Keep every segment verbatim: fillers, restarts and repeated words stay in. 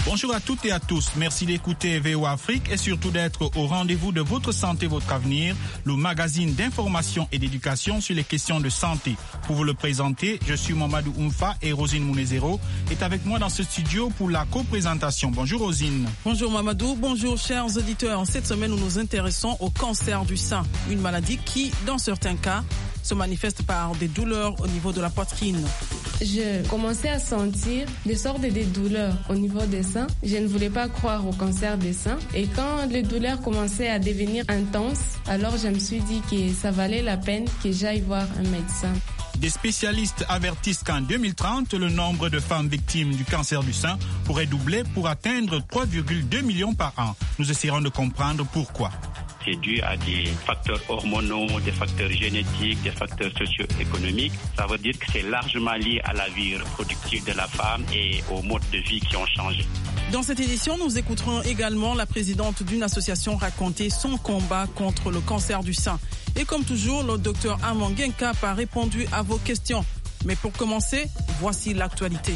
Bonjour à toutes et à tous. Merci d'écouter V O Afrique et surtout d'être au rendez-vous de votre santé, votre avenir, le magazine d'information et d'éducation sur les questions de santé. Pour vous le présenter, je suis Mamadou Oumfa et Rosine Mounezero est avec moi dans ce studio pour la co-présentation. Bonjour Rosine. Bonjour Mamadou, bonjour chers auditeurs. Cette semaine, nous nous intéressons au cancer du sein, une maladie qui, dans certains cas, se manifeste par des douleurs au niveau de la poitrine. Je commençais à sentir des sortes de douleurs au niveau des seins. Je ne voulais pas croire au cancer des seins. Et quand les douleurs commençaient à devenir intenses, alors je me suis dit que ça valait la peine que j'aille voir un médecin. Des spécialistes avertissent qu'en deux mille trente, le nombre de femmes victimes du cancer du sein pourrait doubler pour atteindre trois virgule deux millions par an. Nous essaierons de comprendre pourquoi. C'est dû à des facteurs hormonaux, des facteurs génétiques, des facteurs socio-économiques. Ça veut dire que c'est largement lié à la vie reproductive de la femme et aux modes de vie qui ont changé. Dans cette édition, nous écouterons également la présidente d'une association raconter son combat contre le cancer du sein. Et comme toujours, le docteur Armand Guenkap a répondu à vos questions. Mais pour commencer, voici l'actualité.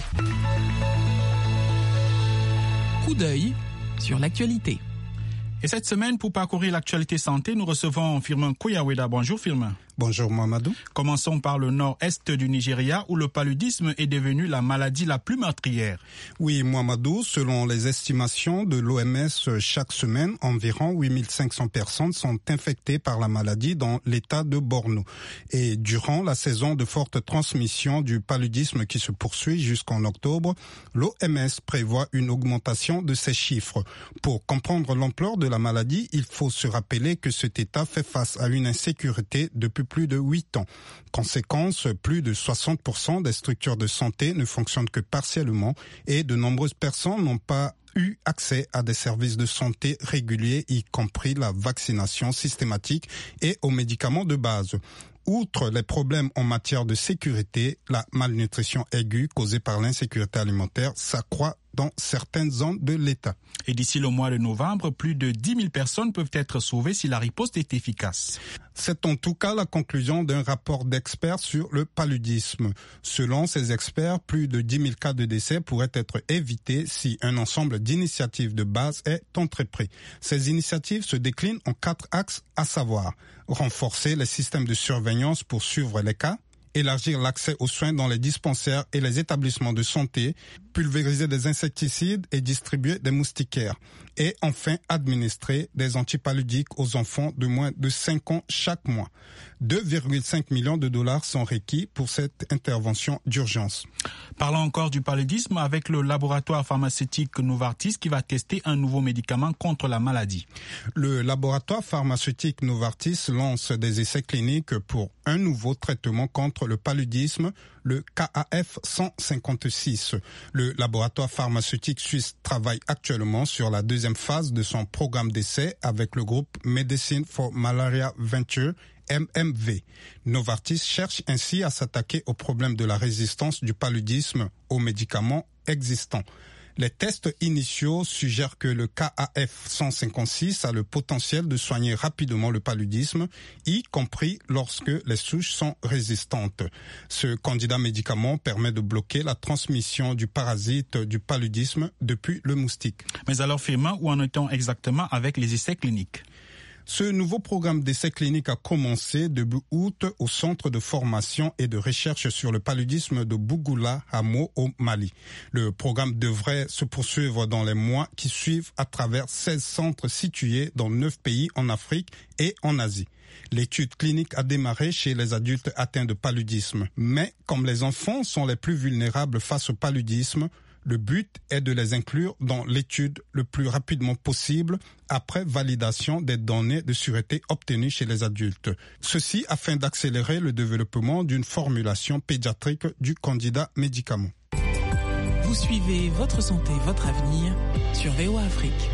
Coup d'œil sur l'actualité. Et cette semaine, pour parcourir l'actualité santé, nous recevons Firmin Koyaweda. Bonjour Firmin. Bonjour Mamadou. Commençons par le nord-est du Nigeria où le paludisme est devenu la maladie la plus meurtrière. Oui Mamadou, selon les estimations de l'O M S, chaque semaine, environ huit mille cinq cents personnes sont infectées par la maladie dans l'état de Borno. Et durant la saison de forte transmission du paludisme qui se poursuit jusqu'en octobre, l'O M S prévoit une augmentation de ces chiffres. Pour comprendre l'ampleur de la maladie, il faut se rappeler que cet état fait face à une insécurité depuis plus de huit ans. Conséquence, plus de soixante pour cent des structures de santé ne fonctionnent que partiellement et de nombreuses personnes n'ont pas eu accès à des services de santé réguliers, y compris la vaccination systématique et aux médicaments de base. Outre les problèmes en matière de sécurité, la malnutrition aiguë causée par l'insécurité alimentaire s'accroît dans certaines zones de l'État. Et d'ici le mois de novembre, plus de dix mille personnes peuvent être sauvées si la riposte est efficace. C'est en tout cas la conclusion d'un rapport d'experts sur le paludisme. Selon ces experts, plus de dix mille cas de décès pourraient être évités si un ensemble d'initiatives de base est entrepris. Ces initiatives se déclinent en quatre axes, à savoir renforcer les systèmes de surveillance pour suivre les cas, élargir l'accès aux soins dans les dispensaires et les établissements de santé, pulvériser des insecticides et distribuer des moustiquaires. Et enfin, administrer des antipaludiques aux enfants de moins de cinq ans chaque mois. deux virgule cinq millions de dollars sont requis pour cette intervention d'urgence. Parlons encore du paludisme avec le laboratoire pharmaceutique Novartis qui va tester un nouveau médicament contre la maladie. Le laboratoire pharmaceutique Novartis lance des essais cliniques pour un nouveau traitement contre le paludisme, le K A F cent cinquante-six. Le laboratoire pharmaceutique suisse travaille actuellement sur la deuxième phase de son programme d'essai avec le groupe Medicine for Malaria Venture, M M V. Novartis cherche ainsi à s'attaquer au problème de la résistance du paludisme aux médicaments existants. Les tests initiaux suggèrent que le K A F cent cinquante-six a le potentiel de soigner rapidement le paludisme, y compris lorsque les souches sont résistantes. Ce candidat médicament permet de bloquer la transmission du parasite du paludisme depuis le moustique. Mais alors Firmin, où en est-on exactement avec les essais cliniques ? Ce nouveau programme d'essai clinique a commencé début août au centre de formation et de recherche sur le paludisme de Bougoula, Hamo, au Mali. Le programme devrait se poursuivre dans les mois qui suivent à travers seize centres situés dans neuf pays en Afrique et en Asie. L'étude clinique a démarré chez les adultes atteints de paludisme. Mais comme les enfants sont les plus vulnérables face au paludisme, le but est de les inclure dans l'étude le plus rapidement possible après validation des données de sûreté obtenues chez les adultes. Ceci afin d'accélérer le développement d'une formulation pédiatrique du candidat médicament. Vous suivez Votre santé, votre avenir sur V O Afrique.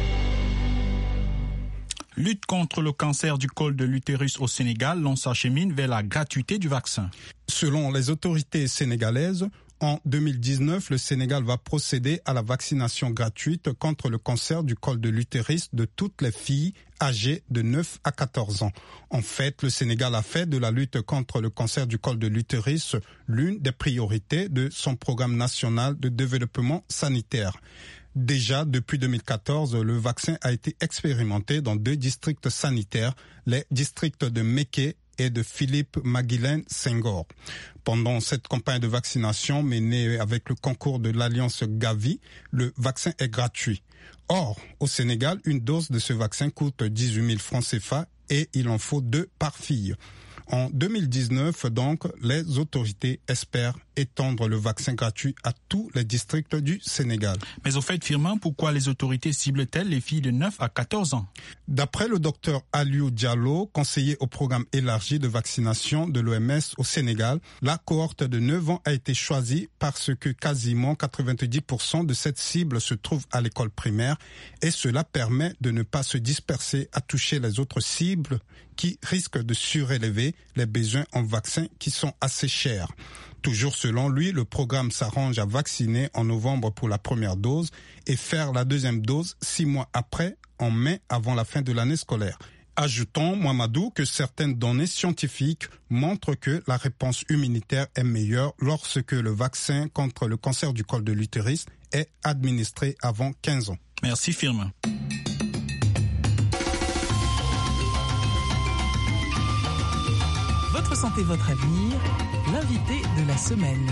Lutte contre le cancer du col de l'utérus au Sénégal, l'on s'achemine vers la gratuité du vaccin. Selon les autorités sénégalaises, en deux mille dix-neuf, le Sénégal va procéder à la vaccination gratuite contre le cancer du col de l'utérus de toutes les filles âgées de neuf à quatorze ans. En fait, le Sénégal a fait de la lutte contre le cancer du col de l'utérus l'une des priorités de son programme national de développement sanitaire. Déjà, depuis deux mille quatorze, le vaccin a été expérimenté dans deux districts sanitaires, les districts de Méké et de Philippe Maguilène Senghor. Pendant cette campagne de vaccination menée avec le concours de l'Alliance Gavi, le vaccin est gratuit. Or, au Sénégal, une dose de ce vaccin coûte dix-huit mille francs C F A et il en faut deux par fille. En deux mille dix-neuf, donc, les autorités espèrent étendre le vaccin gratuit à tous les districts du Sénégal. Mais au fait, Firmin, pourquoi les autorités ciblent-elles les filles de neuf à quatorze ans? D'après le docteur Aliou Diallo, conseiller au programme élargi de vaccination de l'O M S au Sénégal, la cohorte de neuf ans a été choisie parce que quasiment quatre-vingt-dix pour cent de cette cible se trouve à l'école primaire et cela permet de ne pas se disperser à toucher les autres cibles qui risquent de surélever les besoins en vaccins qui sont assez chers. Toujours selon lui, le programme s'arrange à vacciner en novembre pour la première dose et faire la deuxième dose six mois après, en mai, avant la fin de l'année scolaire. Ajoutons, Mouamadou, que certaines données scientifiques montrent que la réponse immunitaire est meilleure lorsque le vaccin contre le cancer du col de l'utérus est administré avant quinze ans. Merci, Firmin. Votre santé, votre avenir, l'invité de la semaine.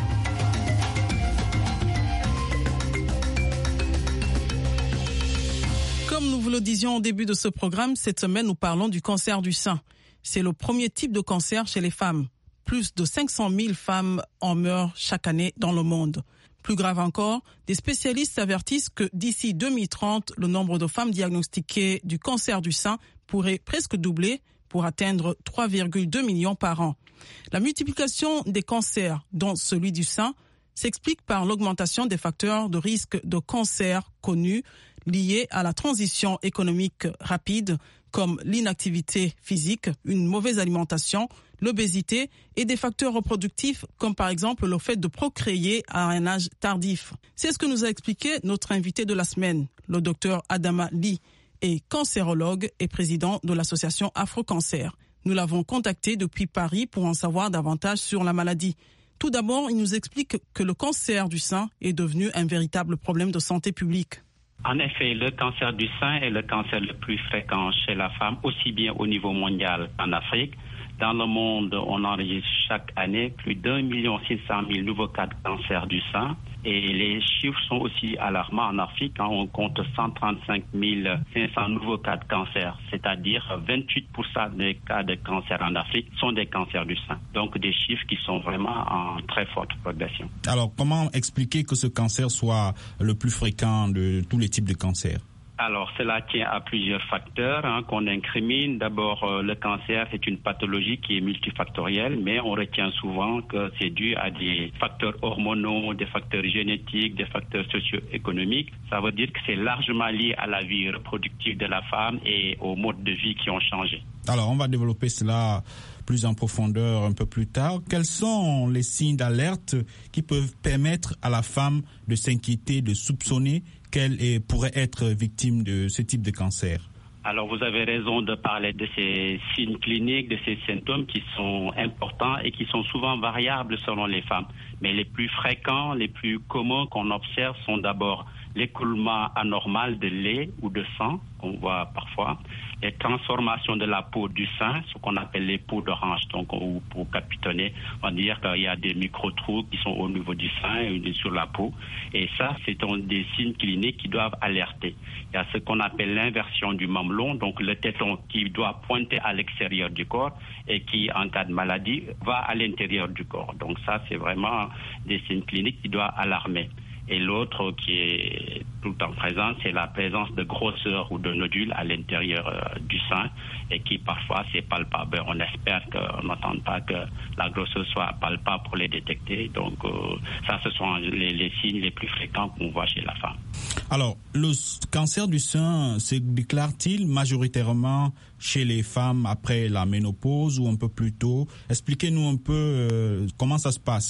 Comme nous vous le disions au début de ce programme, cette semaine, nous parlons du cancer du sein. C'est le premier type de cancer chez les femmes. Plus de cinq cent mille femmes en meurent chaque année dans le monde. Plus grave encore, des spécialistes avertissent que d'ici deux mille trente, le nombre de femmes diagnostiquées du cancer du sein pourrait presque doubler pour atteindre trois virgule deux millions par an. La multiplication des cancers, dont celui du sein, s'explique par l'augmentation des facteurs de risque de cancer connus liés à la transition économique rapide, comme l'inactivité physique, une mauvaise alimentation, l'obésité et des facteurs reproductifs, comme par exemple le fait de procréer à un âge tardif. C'est ce que nous a expliqué notre invité de la semaine, le docteur Adama Ly, est cancérologue et président de l'association Afro-Cancer. Nous l'avons contacté depuis Paris pour en savoir davantage sur la maladie. Tout d'abord, il nous explique que le cancer du sein est devenu un véritable problème de santé publique. En effet, le cancer du sein est le cancer le plus fréquent chez la femme, aussi bien au niveau mondial qu'en Afrique. Dans le monde, on enregistre chaque année plus d'un million six cent mille nouveaux cas de cancer du sein. Et les chiffres sont aussi alarmants en Afrique. Hein, on compte cent trente-cinq mille cinq cents nouveaux cas de cancer, c'est-à-dire vingt-huit pour cent des cas de cancer en Afrique sont des cancers du sein. Donc des chiffres qui sont vraiment en très forte progression. Alors comment expliquer que ce cancer soit le plus fréquent de tous les types de cancers? Alors, cela tient à plusieurs facteurs hein, qu'on incrimine. D'abord, euh, le cancer est une pathologie qui est multifactorielle, mais on retient souvent que c'est dû à des facteurs hormonaux, des facteurs génétiques, des facteurs socio-économiques. Ça veut dire que c'est largement lié à la vie reproductive de la femme et aux modes de vie qui ont changé. Alors, on va développer cela plus en profondeur un peu plus tard. Quels sont les signes d'alerte qui peuvent permettre à la femme de s'inquiéter, de soupçonner qu'elle est, pourrait être victime de ce type de cancer? Alors, vous avez raison de parler de ces signes cliniques, de ces symptômes qui sont importants et qui sont souvent variables selon les femmes. Mais les plus fréquents, les plus communs qu'on observe sont d'abord l'écoulement anormal de lait ou de sang, qu'on voit parfois, les transformations de la peau du sein, ce qu'on appelle les peaux d'orange, donc ou pour capitonner, on va dire qu'il y a des micro-trous qui sont au niveau du sein et sur la peau. Et ça, c'est des signes cliniques qui doivent alerter. Il y a ce qu'on appelle l'inversion du mamelon, donc le téton qui doit pointer à l'extérieur du corps et qui, en cas de maladie, va à l'intérieur du corps. Donc ça, c'est vraiment des signes cliniques qui doivent alarmer. Et l'autre qui est tout le temps présent, c'est la présence de grosseur ou de nodules à l'intérieur euh, du sein et qui parfois c'est palpable. On espère qu'on n'entende pas que la grosseur soit palpable pour les détecter. Donc euh, ça, ce sont les, les signes les plus fréquents qu'on voit chez la femme. Alors, le cancer du sein se déclare-t-il majoritairement chez les femmes après la ménopause ou un peu plus tôt? Expliquez-nous un peu euh, comment ça se passe.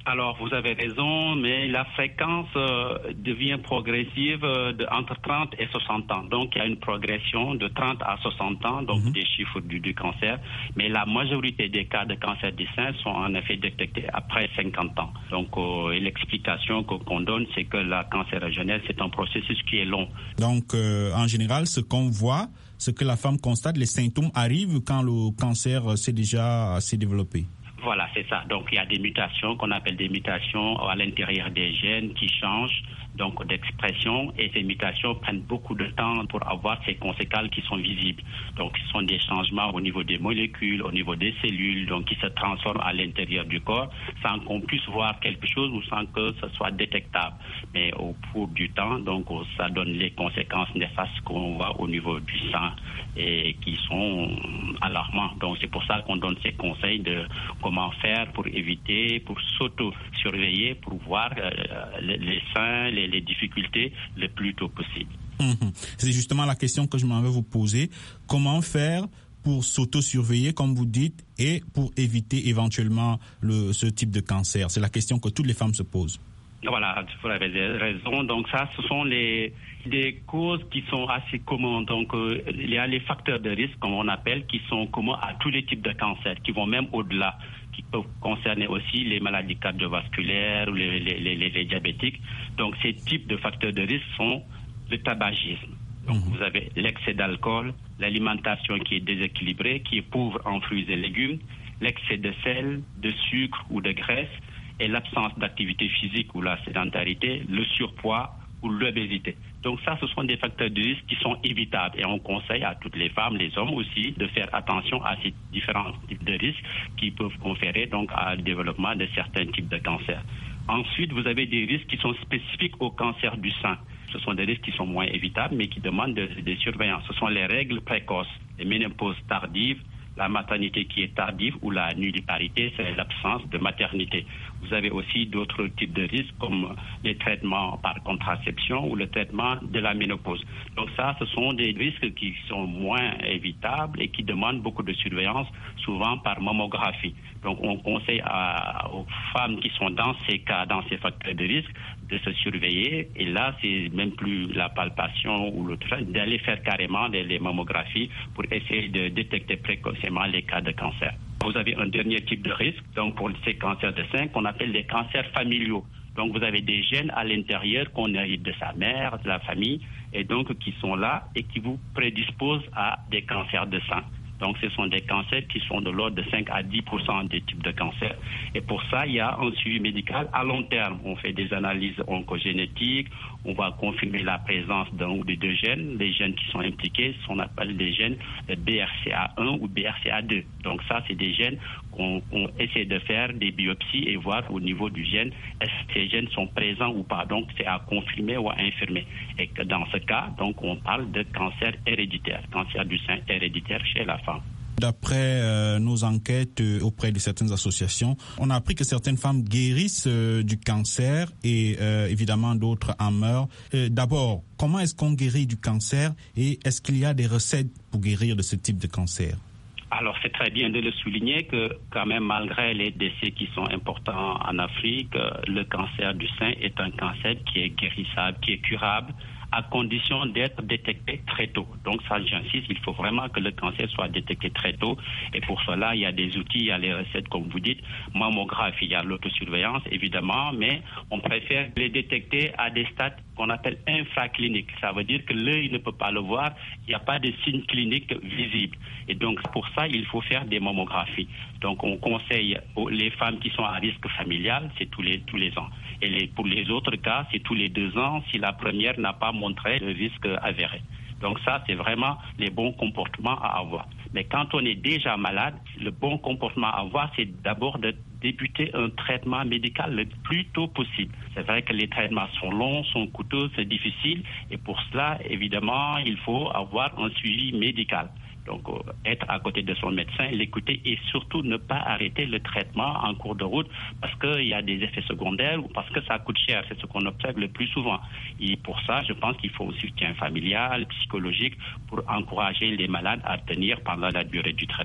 Alors, vous avez raison, mais la fréquence euh, devient progressive euh, de, entre trente et soixante ans. Donc, il y a une progression de trente à soixante ans, donc mmh. des chiffres du, du cancer. Mais la majorité des cas de cancer du sein sont en effet détectés après cinquante ans. Donc, euh, et l'explication que, qu'on donne, c'est que la cancérogénèse, c'est un processus qui est long. Donc, euh, en général, ce qu'on voit, ce que la femme constate, les symptômes arrivent quand le cancer s'est déjà assez développé. Voilà, c'est ça. Donc, il y a des mutations qu'on appelle des mutations à l'intérieur des gènes qui changent donc d'expression, et ces mutations prennent beaucoup de temps pour avoir ces conséquences qui sont visibles. Donc, ce sont des changements au niveau des molécules, au niveau des cellules, donc qui se transforment à l'intérieur du corps sans qu'on puisse voir quelque chose ou sans que ce soit détectable. Mais au cours du temps, donc, ça donne les conséquences néfastes qu'on voit au niveau du sang et qui sont alarmantes. Donc, c'est pour ça qu'on donne ces conseils de comment faire pour éviter, pour s'auto-surveiller, pour voir euh, les, les seins, les les difficultés le plus tôt possible. Mmh. C'est justement la question que je m'en vais vous poser. Comment faire pour s'auto-surveiller, comme vous dites, et pour éviter éventuellement le, ce type de cancer? C'est la question que toutes les femmes se posent. Voilà, vous avez raison. Donc ça, ce sont les des causes qui sont assez communes. Donc euh, il y a les facteurs de risque, comme on appelle, qui sont communs à tous les types de cancers, qui vont même au-delà, qui peuvent concerner aussi les maladies cardiovasculaires ou les, les, les, les, les diabétiques. Donc ces types de facteurs de risque sont le tabagisme. Donc mmh. vous avez l'excès d'alcool, l'alimentation qui est déséquilibrée, qui est pauvre en fruits et légumes, l'excès de sel, de sucre ou de graisse, et l'absence d'activité physique ou la sédentarité, le surpoids ou l'obésité. Donc ça, ce sont des facteurs de risque qui sont évitables, et on conseille à toutes les femmes, les hommes aussi, de faire attention à ces différents types de risques qui peuvent conférer donc à le développement de certains types de cancers. Ensuite, vous avez des risques qui sont spécifiques au cancer du sein. Ce sont des risques qui sont moins évitables, mais qui demandent des de surveillances. Ce sont les règles précoces, les ménopauses tardives, la maternité qui est tardive ou la nulliparité, c'est l'absence de maternité. Vous avez aussi d'autres types de risques comme les traitements par contraception ou le traitement de la ménopause. Donc ça, ce sont des risques qui sont moins évitables et qui demandent beaucoup de surveillance, souvent par mammographie. Donc on conseille à, aux femmes qui sont dans ces cas, dans ces facteurs de risque, de se surveiller. Et là, c'est même plus la palpation ou le truc, d'aller faire carrément les, les mammographies pour essayer de détecter précocement les cas de cancer. Vous avez un dernier type de risque, donc pour ces cancers de sein, qu'on appelle les cancers familiaux. Donc vous avez des gènes à l'intérieur qu'on hérite de sa mère, de la famille, et donc qui sont là et qui vous prédisposent à des cancers de sein. Donc ce sont des cancers qui sont de l'ordre de cinq à dix pour cent des types de cancers. Et pour ça, il y a un suivi médical à long terme. On fait des analyses oncogénétiques, on va confirmer la présence d'un ou de deux gènes. Les gènes qui sont impliqués, on appelle des gènes B R C A un ou B R C A deux. Donc ça, c'est des gènes qu'on, qu'on essaie de faire des biopsies et voir au niveau du gène, est-ce que ces gènes sont présents ou pas. Donc c'est à confirmer ou à infirmer. Et que dans ce cas, donc on parle de cancer héréditaire, cancer du sein héréditaire chez la femme. D'après euh, nos enquêtes euh, auprès de certaines associations, on a appris que certaines femmes guérissent euh, du cancer et euh, évidemment d'autres en meurent. Euh, d'abord, comment est-ce qu'on guérit du cancer et est-ce qu'il y a des recettes pour guérir de ce type de cancer? Alors, c'est très bien de le souligner que quand même, malgré les décès qui sont importants en Afrique, le cancer du sein est un cancer qui est guérissable, qui est curable, à condition d'être détecté très tôt. Donc ça, j'insiste, il faut vraiment que le cancer soit détecté très tôt. Et pour cela, il y a des outils, il y a les recettes, comme vous dites, mammographie, il y a l'autosurveillance, évidemment, mais on préfère les détecter à des stades qu'on appelle infracliniques. Ça veut dire que l'œil ne peut pas le voir, il n'y a pas de signes cliniques visibles. Et donc, pour ça, il faut faire des mammographies. Donc, on conseille aux, les femmes qui sont à risque familial, c'est tous les, tous les ans. Et les, pour les autres cas, c'est tous les deux ans si la première n'a pas montré le risque avéré. Donc ça, c'est vraiment les bons comportements à avoir. Mais quand on est déjà malade, le bon comportement à avoir, c'est d'abord de débuter un traitement médical le plus tôt possible. C'est vrai que les traitements sont longs, sont coûteux, c'est difficile. Et pour cela, évidemment, il faut avoir un suivi médical. Donc, euh, être à côté de son médecin, l'écouter et surtout ne pas arrêter le traitement en cours de route parce qu'il y a des effets secondaires ou parce que ça coûte cher. C'est ce qu'on observe le plus souvent. Et pour ça, je pense qu'il faut un soutien familial, psychologique pour encourager les malades à tenir pendant la durée du traitement.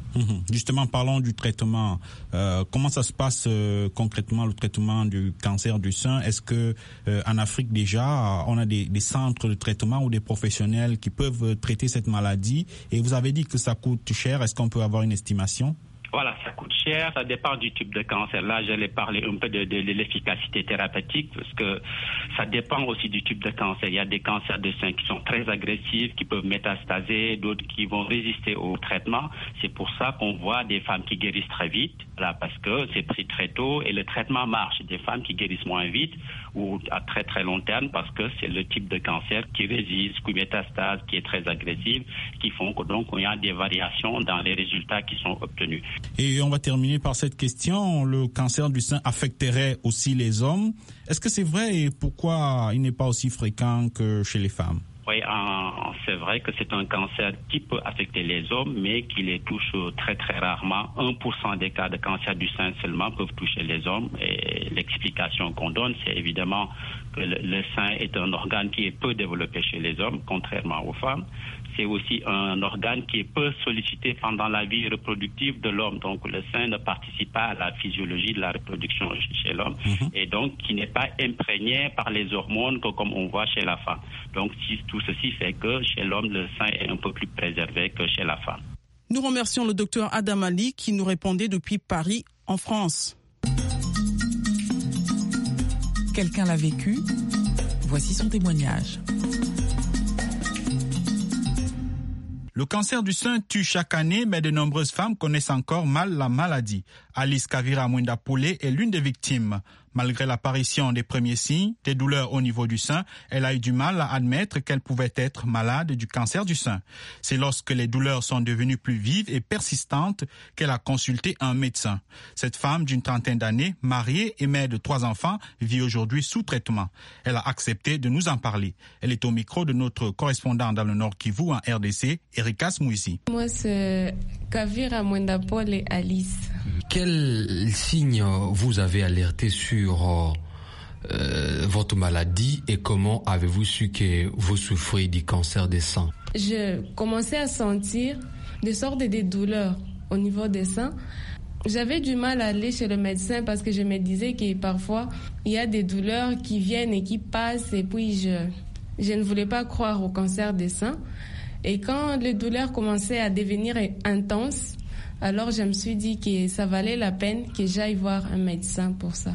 Justement, parlons du traitement. Euh, comment ça se passe euh, concrètement, le traitement du cancer du sein? Est-ce que euh, en Afrique déjà, on a des, des centres de traitement ou des professionnels qui peuvent traiter cette maladie? Et vous avez dit que ça coûte cher. Est-ce qu'on peut avoir une estimation? Voilà, ça coûte cher, ça dépend du type de cancer. Là, j'allais parler un peu de, de, de l'efficacité thérapeutique parce que ça dépend aussi du type de cancer. Il y a des cancers de sein qui sont très agressifs, qui peuvent métastaser, d'autres qui vont résister au traitement. C'est pour ça qu'on voit des femmes qui guérissent très vite, là, parce que c'est pris très tôt et le traitement marche. Des femmes qui guérissent moins vite ou à très très long terme parce que c'est le type de cancer qui résiste, qui métastase, qui est très agressif, qui font que donc il y a des variations dans les résultats qui sont obtenus. Et on va terminer par cette question. Le cancer du sein affecterait aussi les hommes. Est-ce que c'est vrai et pourquoi il n'est pas aussi fréquent que chez les femmes? Oui, c'est vrai que c'est un cancer qui peut affecter les hommes, mais qui les touche très très rarement. un pour cent des cas de cancer du sein seulement peuvent toucher les hommes. Et l'explication qu'on donne, c'est évidemment que le, le sein est un organe qui est peu développé chez les hommes, contrairement aux femmes. C'est aussi un organe qui est peu sollicité pendant la vie reproductive de l'homme. Donc le sein ne participe pas à la physiologie de la reproduction chez l'homme mm-hmm. et donc qui n'est pas imprégné par les hormones que, comme on voit chez la femme. Donc si, tout ceci fait que chez l'homme, le sein est un peu plus préservé que chez la femme. Nous remercions le docteur Adam Ali qui nous répondait depuis Paris, en France. Quelqu'un l'a vécu. Voici son témoignage. Le cancer du sein tue chaque année, mais de nombreuses femmes connaissent encore mal la maladie. Alice Kavira Mwenda Poulé est l'une des victimes. Malgré l'apparition des premiers signes, des douleurs au niveau du sein, elle a eu du mal à admettre qu'elle pouvait être malade du cancer du sein. C'est lorsque les douleurs sont devenues plus vives et persistantes qu'elle a consulté un médecin. Cette femme d'une trentaine d'années, mariée et mère de trois enfants, vit aujourd'hui sous traitement. Elle a accepté de nous en parler. Elle est au micro de notre correspondant dans le Nord Kivu en R D C, Erika Smouissi. Moi, c'est Kavira Mwenda Poulé Alice. Quels signes vous avez alerté sur euh, votre maladie et comment avez-vous su que vous souffrez du cancer des seins? Je commençais à sentir des sortes de douleurs au niveau des seins. J'avais du mal à aller chez le médecin parce que je me disais que parfois il y a des douleurs qui viennent et qui passent et puis je, je ne voulais pas croire au cancer des seins. Et quand les douleurs commençaient à devenir intenses, alors je me suis dit que ça valait la peine que j'aille voir un médecin pour ça.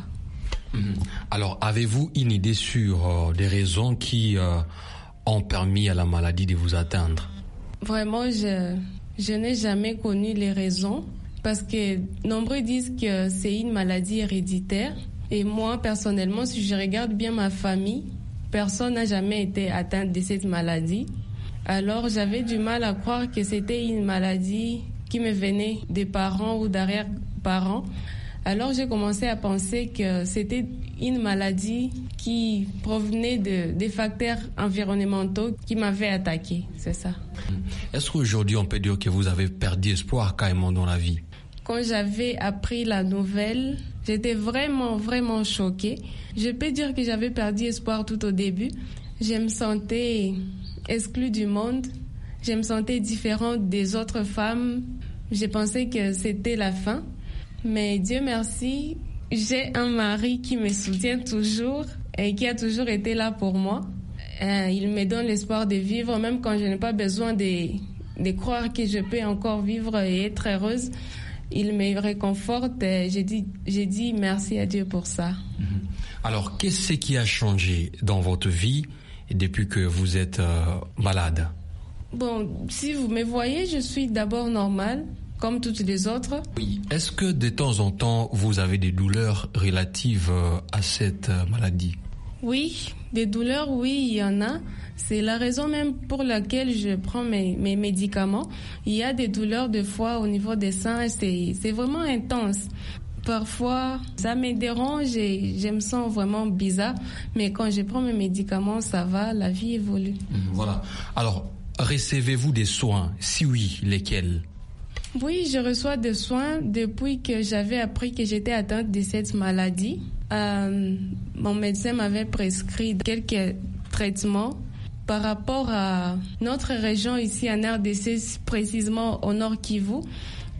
Alors, avez-vous une idée sur euh, des raisons qui euh, ont permis à la maladie de vous atteindre? Vraiment, je, je n'ai jamais connu les raisons parce que nombreux disent que c'est une maladie héréditaire. Et moi, personnellement, si je regarde bien ma famille, personne n'a jamais été atteint de cette maladie. Alors, j'avais du mal à croire que c'était une maladie qui me venait des parents ou d'arrière-parents. Alors j'ai commencé à penser que c'était une maladie qui provenait de, des facteurs environnementaux qui m'avaient attaqué, c'est ça. Est-ce qu'aujourd'hui on peut dire que vous avez perdu espoir carrément dans la vie? Quand j'avais appris la nouvelle, j'étais vraiment, vraiment choquée. Je peux dire que j'avais perdu espoir tout au début. Je me sentais exclue du monde. Je me sentais différente des autres femmes. Je pensais que c'était la fin. Mais Dieu merci, j'ai un mari qui me soutient toujours et qui a toujours été là pour moi. Il me donne l'espoir de vivre, même quand je n'ai pas besoin de, de croire que je peux encore vivre et être heureuse. Il me réconforte. J'ai dit, j'ai dit merci à Dieu pour ça. Alors, qu'est-ce qui a changé dans votre vie depuis que vous êtes euh, malade? Bon, si vous me voyez, je suis d'abord normale, comme toutes les autres. Oui. Est-ce que de temps en temps, vous avez des douleurs relatives à cette maladie? Oui, des douleurs, oui, il y en a. C'est la raison même pour laquelle je prends mes, mes médicaments. Il y a des douleurs de fois au niveau des seins, c'est, c'est vraiment intense. Parfois, ça me dérange et je me sens vraiment bizarre. Mais quand je prends mes médicaments, ça va, la vie évolue. Voilà. Alors, recevez-vous des soins? Si oui, lesquels? Oui, je reçois des soins depuis que j'avais appris que j'étais atteinte de cette maladie. Euh, mon médecin m'avait prescrit quelques traitements par rapport à notre région ici en R D C, précisément au Nord Kivu.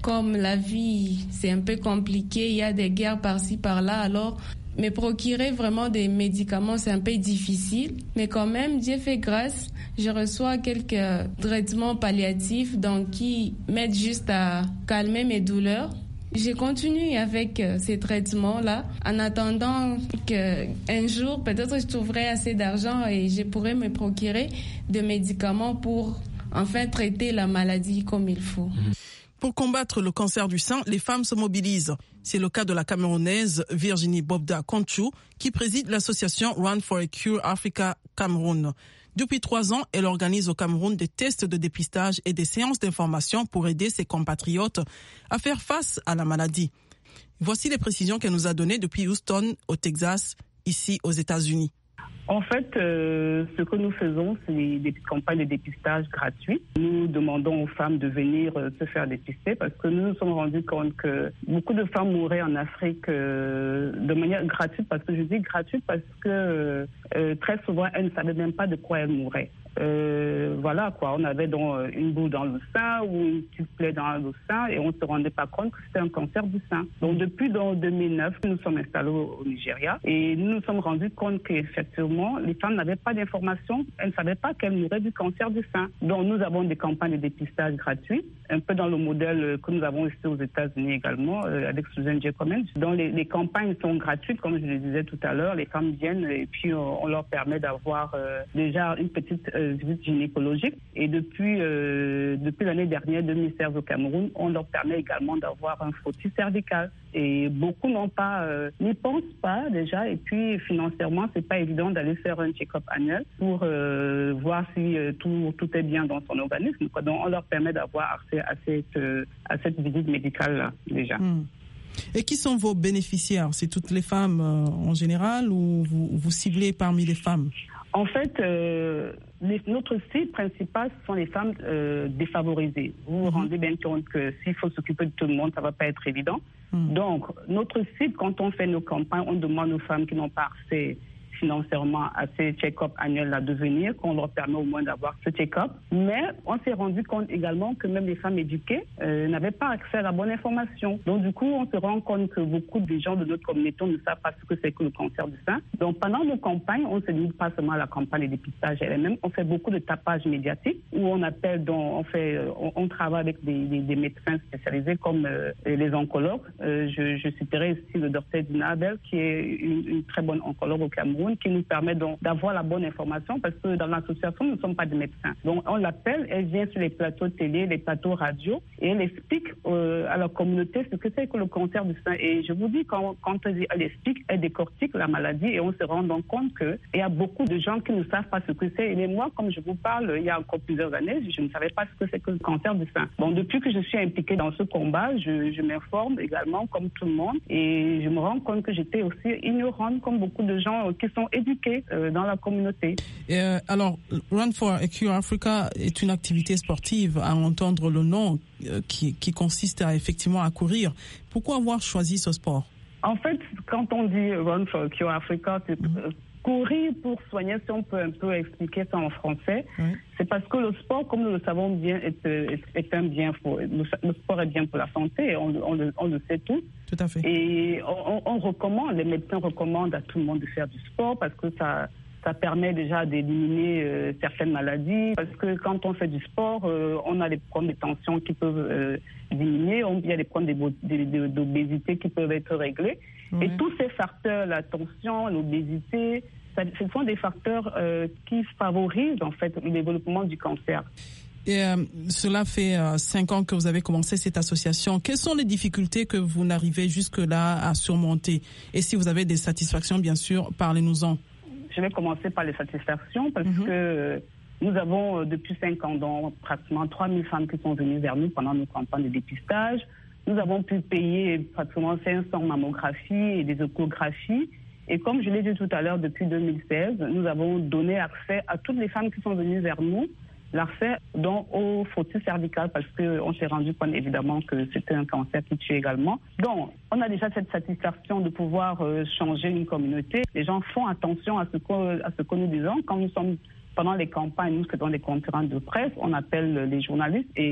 comme la vie, c'est un peu compliqué, il y a des guerres par-ci, par-là, alors me procurer vraiment des médicaments, c'est un peu difficile. Mais quand même, Dieu fait grâce, je reçois quelques traitements palliatifs donc qui m'aident juste à calmer mes douleurs. Je continue avec ces traitements-là en attendant qu'un jour, peut-être je trouverai assez d'argent et je pourrai me procurer des médicaments pour enfin traiter la maladie comme il faut. Pour combattre le cancer du sein, les femmes se mobilisent. C'est le cas de la Camerounaise Virginie Bobda Konchou, qui préside l'association Run for a Cure Africa Cameroun. Depuis trois ans, elle organise au Cameroun des tests de dépistage et des séances d'information pour aider ses compatriotes à faire face à la maladie. Voici les précisions qu'elle nous a données depuis Houston, au Texas, ici aux États-Unis. En fait, euh, ce que nous faisons, c'est des campagnes de dépistage gratuites. Nous demandons aux femmes de venir euh, se faire dépister parce que nous nous sommes rendus compte que beaucoup de femmes mouraient en Afrique euh, de manière gratuite. Parce que je dis gratuite parce que euh, très souvent, elles ne savaient même pas de quoi elles mouraient. Euh, voilà quoi, on avait donc une boule dans le sein ou une petite plaie dans le sein et on ne se rendait pas compte que c'était un cancer du sein. Donc depuis donc, deux mille neuf, nous sommes installés au, au Nigeria et nous nous sommes rendus compte qu'effectivement les femmes n'avaient pas d'informations, elles ne savaient pas qu'elles mouraient du cancer du sein. Donc nous avons des campagnes de dépistage gratuites, un peu dans le modèle que nous avons ici aux États-Unis également euh, avec Susan J. Komen. Donc les, les campagnes sont gratuites, comme je le disais tout à l'heure, les femmes viennent et puis on, on leur permet d'avoir euh, déjà une petite euh, visite gynécologique et depuis euh, depuis l'année dernière deux mille seize au Cameroun, on leur permet également d'avoir un frottis cervical et beaucoup n'ont pas euh, n'y pensent pas déjà et puis financièrement c'est pas évident d'aller faire un check-up annuel pour euh, voir si euh, tout tout est bien dans son organisme. Donc on leur permet d'avoir accès à cette euh, à cette visite médicale là déjà. Mmh. Et qui sont vos bénéficiaires? C'est toutes les femmes euh, en général ou vous, vous ciblez parmi les femmes? En fait, euh, les, notre cible principale, ce sont les femmes euh, défavorisées. Vous vous rendez bien compte que s'il faut s'occuper de tout le monde, ça ne va pas être évident. Mmh. Donc, notre cible, quand on fait nos campagnes, on demande aux femmes qui n'ont pas accès financièrement à ces check-up annuels à devenir, qu'on leur permet au moins d'avoir ce check-up. Mais on s'est rendu compte également que même les femmes éduquées euh, n'avaient pas accès à la bonne information. Donc du coup, on se rend compte que beaucoup de gens de notre communauté ne savent pas ce que c'est que le cancer du sein. Donc pendant nos campagnes, on ne se limite pas seulement à la campagne de dépistage elle-même, on fait beaucoup de tapage médiatique où on appelle, donc, on, fait, on, on travaille avec des, des, des médecins spécialisés comme euh, les oncologues. Euh, je, je citerai ici le docteur Dina Abel, qui est une, une très bonne oncologue au Cameroun, qui nous permet donc d'avoir la bonne information parce que dans l'association, nous ne sommes pas des médecins. Donc on l'appelle, elle vient sur les plateaux télé, les plateaux radio et elle explique euh, à la communauté ce que c'est que le cancer du sein. Et je vous dis, quand, quand elle, elle explique, elle décortique la maladie et on se rend donc compte qu'il y a beaucoup de gens qui ne savent pas ce que c'est. Et moi, comme je vous parle, il y a encore plusieurs années, je ne savais pas ce que c'est que le cancer du sein. Bon, depuis que je suis impliquée dans ce combat, je, je m'informe également comme tout le monde et je me rends compte que j'étais aussi ignorante comme beaucoup de gens qui sont éduqués euh, dans la communauté. Et euh, alors, Run for a Cure Africa est une activité sportive, à entendre le nom, euh, qui, qui consiste à effectivement à courir. Pourquoi avoir choisi ce sport? En fait, quand on dit Run for a Cure Africa, c'est mm-hmm. euh, courir pour soigner, si on peut un peu expliquer ça en français, oui. C'est parce que le sport, comme nous le savons bien, est, est, est un bien pour, le, le sport est bien pour la santé, on, on, le, on le sait tous. Tout à fait. Et on, on recommande, les médecins recommandent à tout le monde de faire du sport parce que ça, ça permet déjà d'éliminer euh, certaines maladies. Parce que quand on fait du sport, euh, on a des problèmes de tension qui peuvent euh, diminuer, on, il y a des problèmes d'obésité qui peuvent être réglés. Oui. Et tous ces facteurs, la tension, l'obésité, ça, ce sont des facteurs euh, qui favorisent en fait le développement du cancer. Et euh, cela fait euh, cinq ans que vous avez commencé cette association. Quelles sont les difficultés que vous n'arrivez jusque-là à surmonter? Et si vous avez des satisfactions, bien sûr, parlez-nous-en. Je vais commencer par les satisfactions parce mm-hmm. que nous avons euh, depuis cinq ans donc, pratiquement trois mille femmes qui sont venues vers nous pendant nos campagnes de dépistage. Nous avons pu payer pratiquement cinq cents mammographies et des échographies. Et comme je l'ai dit tout à l'heure, depuis deux mille seize, nous avons donné accès à toutes les femmes qui sont venues vers nous, l'accès donc au frottis cervical parce qu'on s'est rendu compte évidemment que c'était un cancer qui tue également. Donc, on a déjà cette satisfaction de pouvoir euh, changer une communauté. Les gens font attention à ce que, à ce que nous disons. Quand nous sommes pendant les campagnes, nous faisons des conférences de presse, on appelle les journalistes et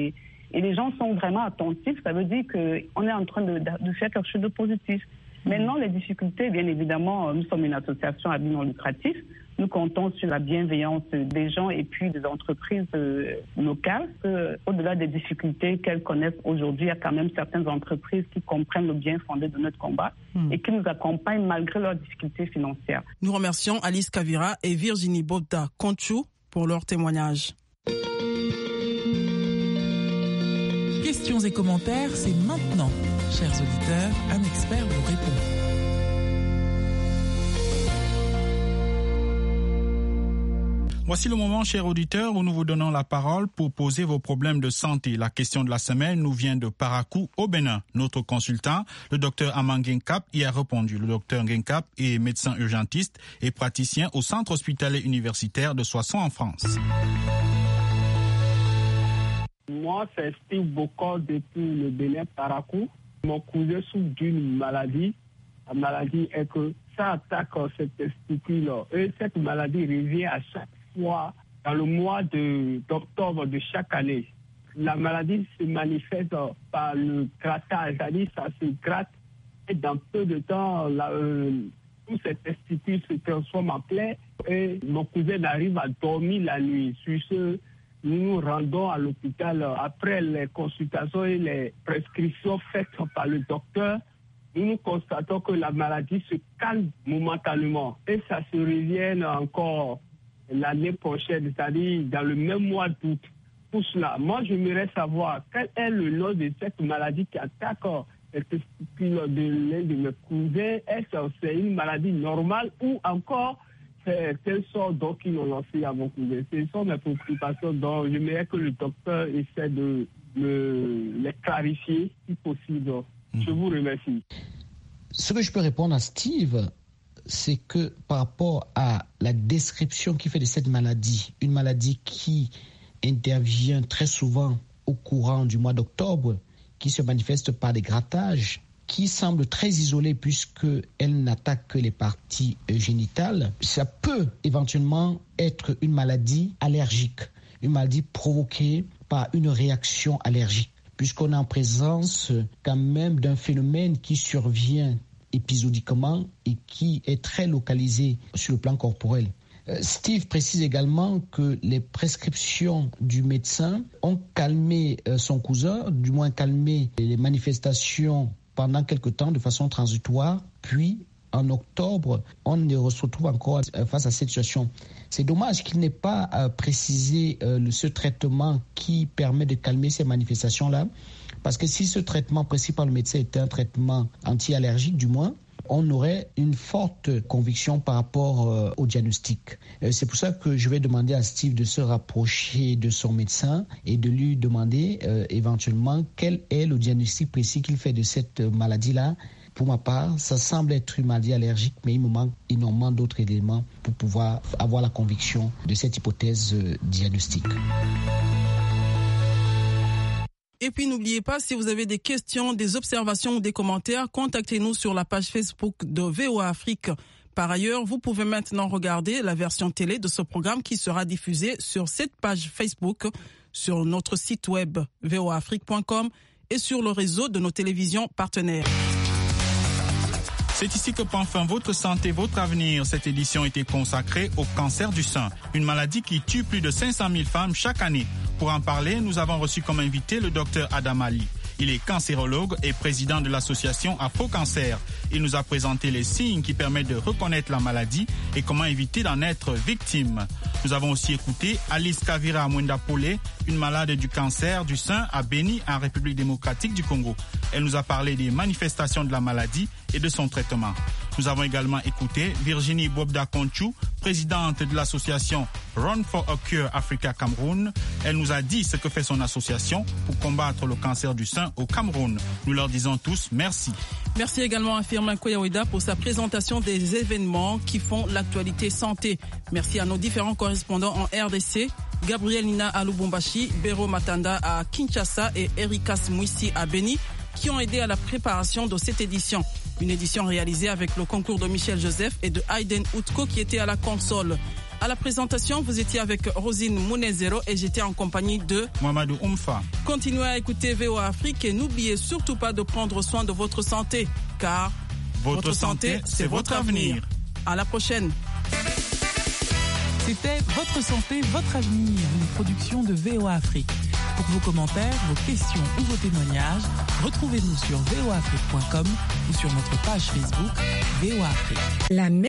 et les gens sont vraiment attentifs, ça veut dire qu'on est en train de, de faire quelque chose de positif. Maintenant, les difficultés, bien évidemment, nous sommes une association à but non lucratif. Nous comptons sur la bienveillance des gens et puis des entreprises euh, locales. Euh, au-delà des difficultés qu'elles connaissent aujourd'hui, il y a quand même certaines entreprises qui comprennent le bien fondé de notre combat mmh. et qui nous accompagnent malgré leurs difficultés financières. Nous remercions Alice Kavira et Virginie Bobda Conchou pour leur témoignage. Questions et commentaires, c'est maintenant. Chers auditeurs, un expert vous répond. Voici le moment, chers auditeurs, où nous vous donnons la parole pour poser vos problèmes de santé. La question de la semaine nous vient de Parakou, au Bénin. Notre consultant, le docteur Amang Ngenkap, y a répondu. Le docteur Ngenkap est médecin urgentiste et praticien au centre hospitalier universitaire de Soissons en France. Moi, c'est Steve Bokor depuis le Bénin, Parakou. Mon cousin souffre d'une maladie. La maladie est que ça attaque ses testicules. Et cette maladie revient à chaque fois dans le mois de, d'octobre de chaque année. La maladie se manifeste par le grattage, c'est-à-dire ça se gratte et dans peu de temps, la, euh, tous ces testicules se transforment en plaie et mon cousin arrive à dormir la nuit. Sur ce, nous nous rendons à l'hôpital après les consultations et les prescriptions faites par le docteur. Nous nous constatons que la maladie se calme momentanément et ça se revient encore l'année prochaine, c'est-à-dire dans le même mois d'août. Pour cela, moi j'aimerais savoir quel est le nom de cette maladie qui attaque les testicules de l'un de mes cousins. Est-ce que c'est une maladie normale ou encore c'est quelle sorte donc ils ont lancé à mon cousin? Ce sont mes préoccupations, donc j'aimerais que le docteur essaie de me les clarifier si possible. Mmh. Je vous remercie. Ce que je peux répondre à Steve, c'est que par rapport à la description qu'il fait de cette maladie, une maladie qui intervient très souvent au courant du mois d'octobre, qui se manifeste par des grattages, qui semble très isolée puisqu'elle n'attaque que les parties génitales, ça peut éventuellement être une maladie allergique, une maladie provoquée par une réaction allergique, puisqu'on est en présence quand même d'un phénomène qui survient épisodiquement et qui est très localisé sur le plan corporel. Steve précise également que les prescriptions du médecin ont calmé son cousin, du moins calmé les manifestations pendant quelque temps de façon transitoire, puis en octobre, on se retrouve encore face à cette situation. C'est dommage qu'il n'ait pas précisé ce traitement qui permet de calmer ces manifestations-là, parce que si ce traitement précis par le médecin était un traitement anti-allergique, du moins, on aurait une forte conviction par rapport euh, au diagnostic. Euh, c'est pour ça que je vais demander à Steve de se rapprocher de son médecin et de lui demander euh, éventuellement quel est le diagnostic précis qu'il fait de cette maladie-là. Pour ma part, ça semble être une maladie allergique, mais il me manque énormément d'autres éléments pour pouvoir avoir la conviction de cette hypothèse euh, diagnostique. Et puis n'oubliez pas, si vous avez des questions, des observations ou des commentaires, contactez-nous sur la page Facebook de V O A Afrique. Par ailleurs, vous pouvez maintenant regarder la version télé de ce programme qui sera diffusé sur cette page Facebook, sur notre site web v o a afrique point com et sur le réseau de nos télévisions partenaires. C'est ici que prend fin votre santé, votre avenir. Cette édition était consacrée au cancer du sein, une maladie qui tue plus de cinq cent mille femmes chaque année. Pour en parler, nous avons reçu comme invité le docteur Adam Ali. Il est cancérologue et président de l'association Afro-Cancer. Il nous a présenté les signes qui permettent de reconnaître la maladie et comment éviter d'en être victime. Nous avons aussi écouté Alice Kavira Mwenda-Polé, une malade du cancer du sein à Beni, en République démocratique du Congo. Elle nous a parlé des manifestations de la maladie et de son traitement. Nous avons également écouté Virginie Bobda Conchou, présidente de l'association Run for a Cure Africa Cameroun. Elle nous a dit ce que fait son association pour combattre le cancer du sein au Cameroun. Nous leur disons tous merci. Merci également à Firmin Koyaweda pour sa présentation des événements qui font l'actualité santé. Merci à nos différents correspondants en R D C, Gabriel Nina à Lubumbashi, Bero Matanda à Kinshasa et Erika Smouissi à Beni, qui ont aidé à la préparation de cette édition. Une édition réalisée avec le concours de Michel Joseph et de Hayden Outko qui était à la console. À la présentation, vous étiez avec Rosine Mounezero et j'étais en compagnie de Mamadou Oumfa. Continuez à écouter V O A Afrique et n'oubliez surtout pas de prendre soin de votre santé, car votre, votre santé, santé c'est votre avenir. avenir. À la prochaine. C'était Votre santé, votre avenir, une production de V O A Afrique. Pour vos commentaires, vos questions ou vos témoignages, retrouvez-nous sur v o afrique point com ou sur notre page Facebook V O A Afrique. La